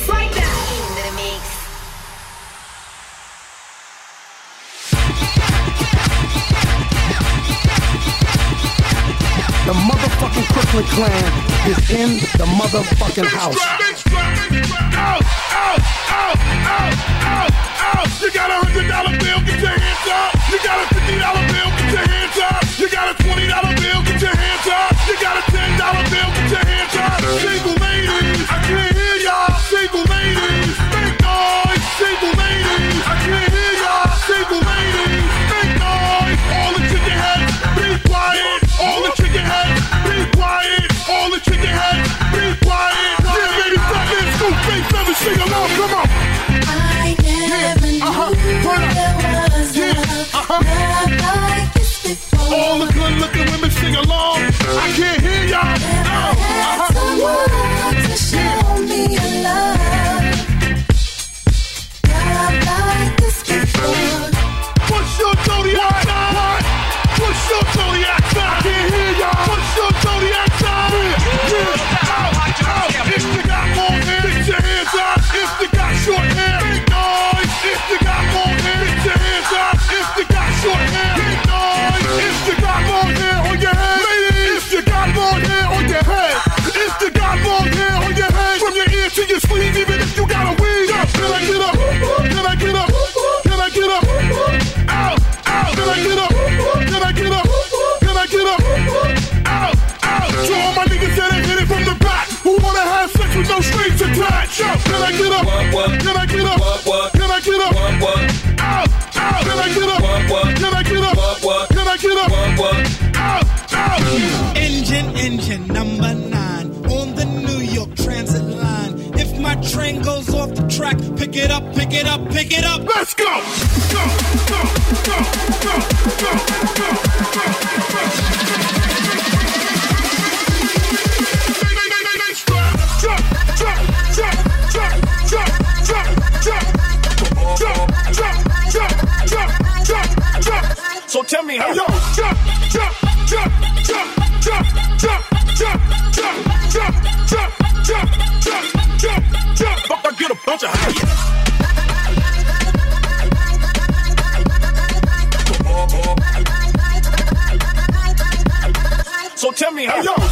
The motherfucking Crooklyn Clan is in the motherfucking house. Out, out, out, out, out, out. You got a hundred dollar bill, get your hands up. You got a fifty dollar bill, get your hands up. You got a twenty dollar bill, get your hands up. You got a ten dollar bill, get your hands up. Single ladies, I can't hear y'all. Single ladies, make noise. Single ladies, I can't hear y'all. Single ladies, make noise. All the chicken heads, be quiet. All the chicken heads, be quiet. All the chicken heads, be quiet. Yeah, baby, stop it. Scoop, face seven, sing along, come on. I never Yeah, uh-huh. knew Turn up. there was Yeah, uh-huh. love like this before. All the good looking women sing along. I can't hear y'all. Never Oh, had uh-huh. someone to show me a love. Love like this before. What's your zodiac sign? What? What's your zodiac sign? I can't hear y'all. What's your zodiac sign? Yeah, yeah. Out, out. If you got long hair, get your hands up. If you got short hair, make noise. If you got long hair, get your hands up. If you got short hair, make noise. If you got long hair on your head, ladies. If you got long hair on your head. If you got long hair on your head, from your ear to your sleeve, even if you got a weave. Can I get up? Can I get up? Can I get up? Out, out. Can I get up? Can I get up? Can I get up? Out, out. To all my niggas that ain't hit it from the back, who wanna have sex with no strings attached. Can I get up? Can I get up? Can I get up? Out, out. Can I get up? Can I get up? Can I get up? Out, out. Engine, engine number nine on the New York Transit line. If my train goes off the track, pick it up, pick it up, pick it up. Let's go! Go, go, go, go, go, go, go, go. Jump, jump, jump, jump, jump, jump, jump, jump, jump, jump, jump, jump, jump. So tell me how yo jump, jump, jump, jump, jump, jump, jump, jump, jump, jump, jump, jump, jump, jump. Fuck, I get a bunch of high. So tell me how yo.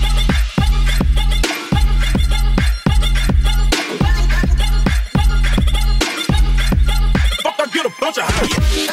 Fuck, I get a bunch of high.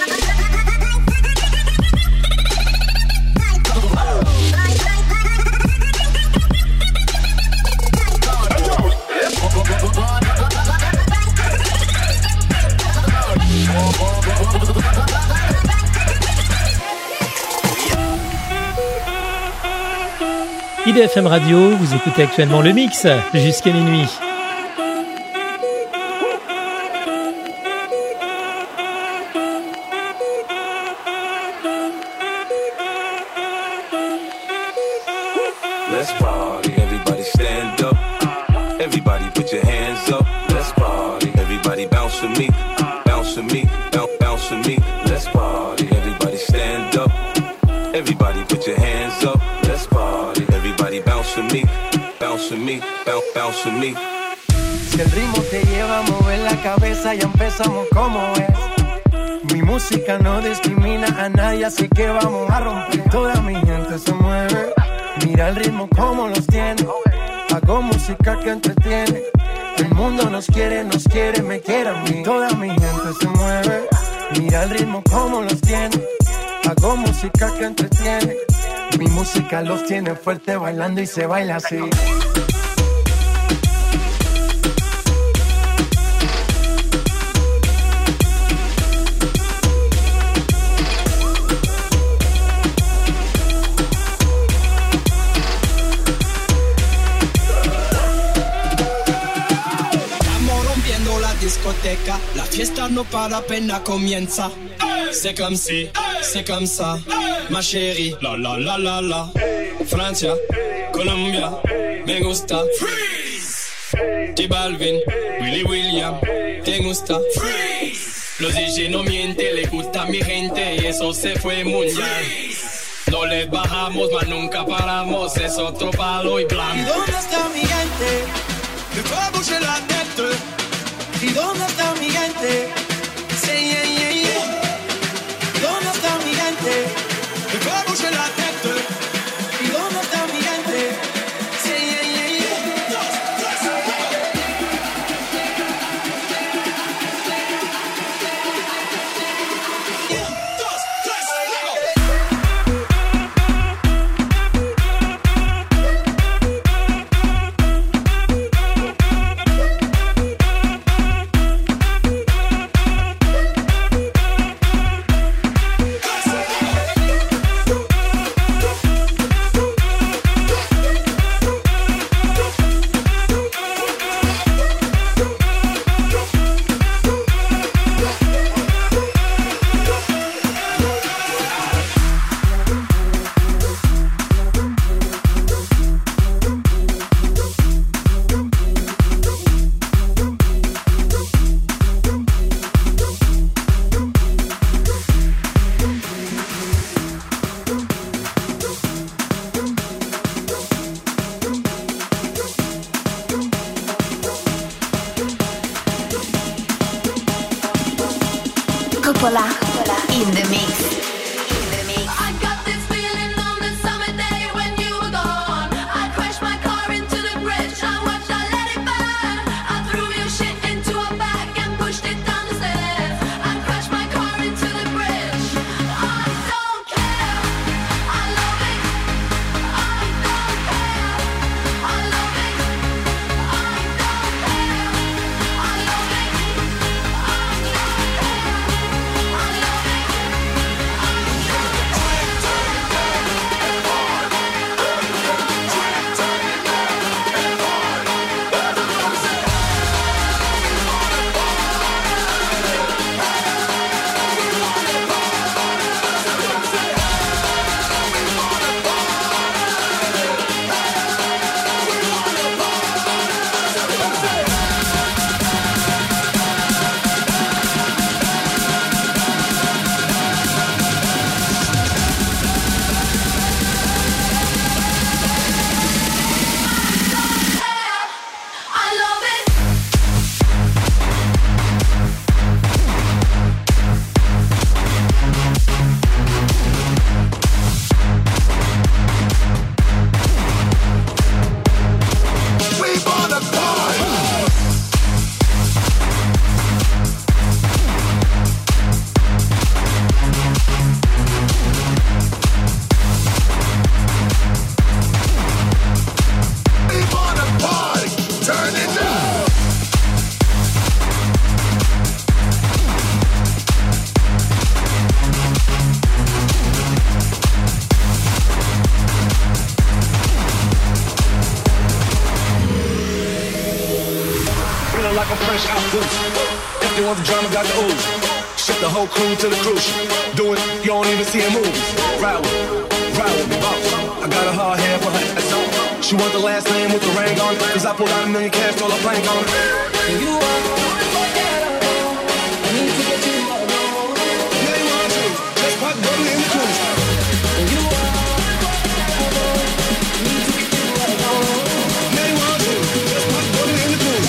I D F M Radio, vous écoutez actuellement le mix jusqu'à minuit. Let's party, everybody stand up. Everybody put your hands up. Let's party, everybody bounce with me. Bounce with me, bounce, bounce with me. Let's party, everybody stand up. Everybody put your hands up. Let's party, everybody bounce with me. Bounce with me, bounce, bounce with me. Si el ritmo te lleva a mover la cabeza, ya empezamos como es. Mi música no discrimina a nadie, así que vamos a romper. Toda mi gente se mueve. Mira el ritmo como los tiene. Hago música que entretiene. El mundo nos quiere, nos quiere, me quiere a mí. Toda mi gente se mueve. Mira el ritmo como los tiene. Hago música que entretiene. Mi música los tiene fuerte bailando y se baila así. discoteca, la fiesta no para apenas comienza. C'est comme si, c'est comme ça, ma chérie, la la la la la. Francia, Colombia, me gusta. Freeze. J Balvin, Willy William, te gusta. Freeze. Los D J no mienten, le gusta a mi gente y eso se fue mundial. No les bajamos, mas nunca paramos, es otro palo y blanco. ¿Y dónde está mi gente? De quoi bouger la tête? ¿Y dónde está mi gente? Say yeah yeah yeah. ¿Dónde está mi gente? De quoi bouger la tête? ¿Y dónde está mi gente? Say yeah yeah yeah. Dos, tres, yeah, dos, tres, Coppola in the mix. Like a fresh out boost. If they want the drama, got the ooze. Ship the whole crew to the cruise. Do it, you don't even see a move. Ride with, ride with me, boss. I got a hard head for her, that's all. She want the last name with the ring on it. Cause I pulled out a million cash, all I blank on it. You are unforgettable. I need to get you alone. Yeah, you want to. Just pop bubbly in the cruise. You are unforgettable. I need to get you alone. Yeah, you want to. Just pop bubbly in the cruise.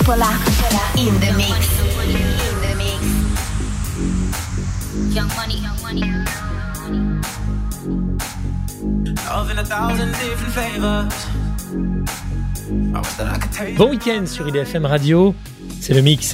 Acapella. In the mix. In the mix. Young money, young money. Love in a thousand different flavors. Bon week-end sur I D F M Radio, c'est le mix.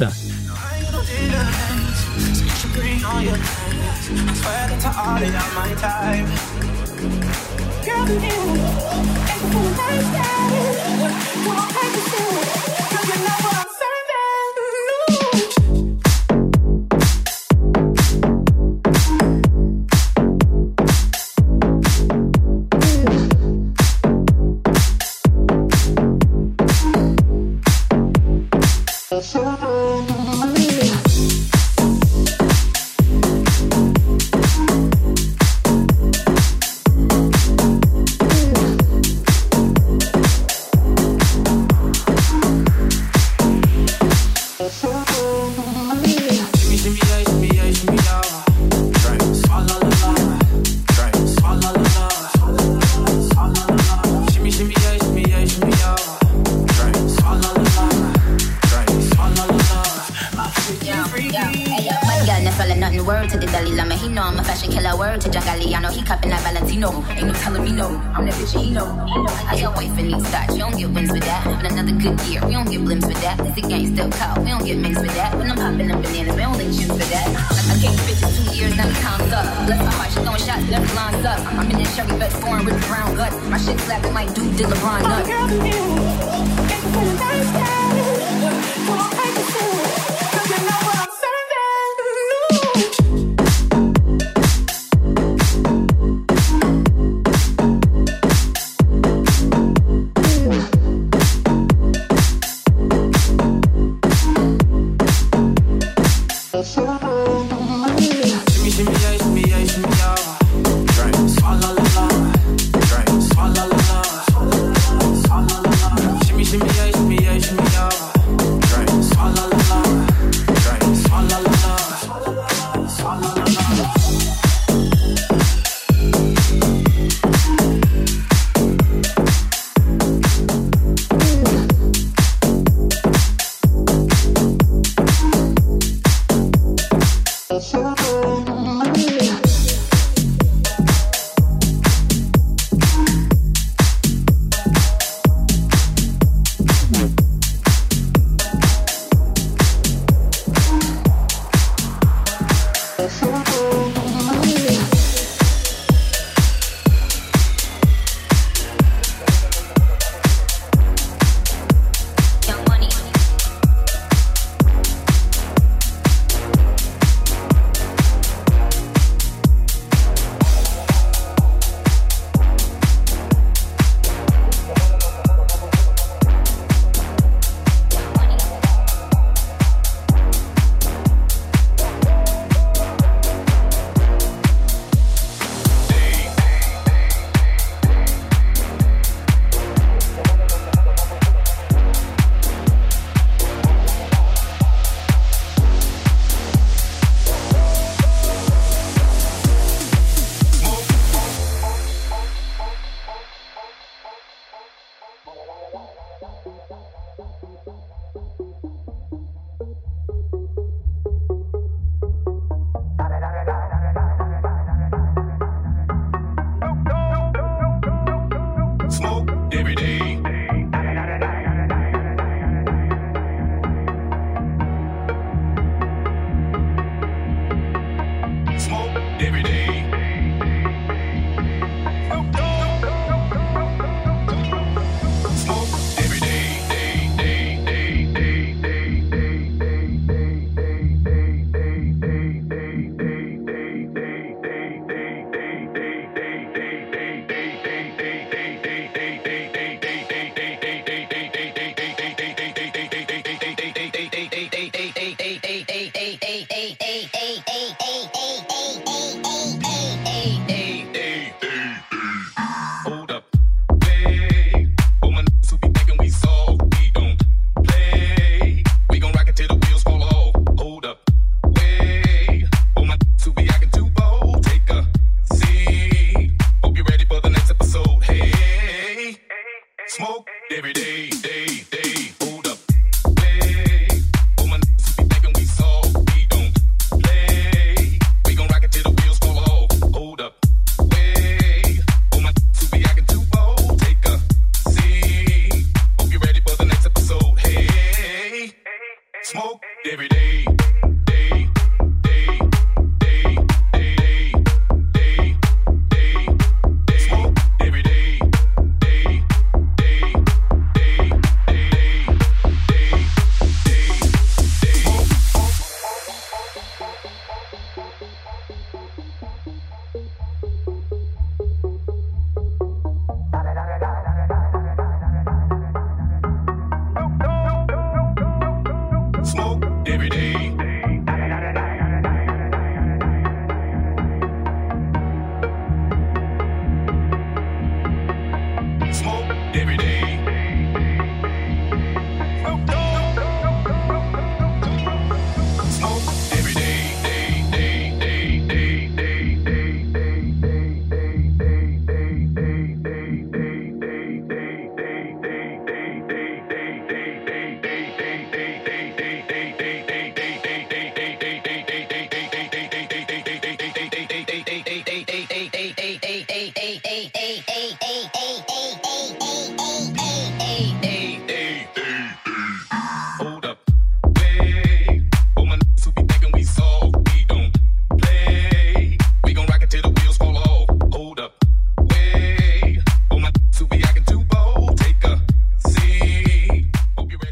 Swallow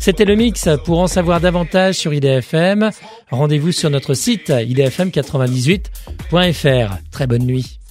C'était le mix. Pour en savoir davantage sur I D F M, rendez-vous sur notre site i d f m quatre-vingt-dix-huit point f r. Très bonne nuit.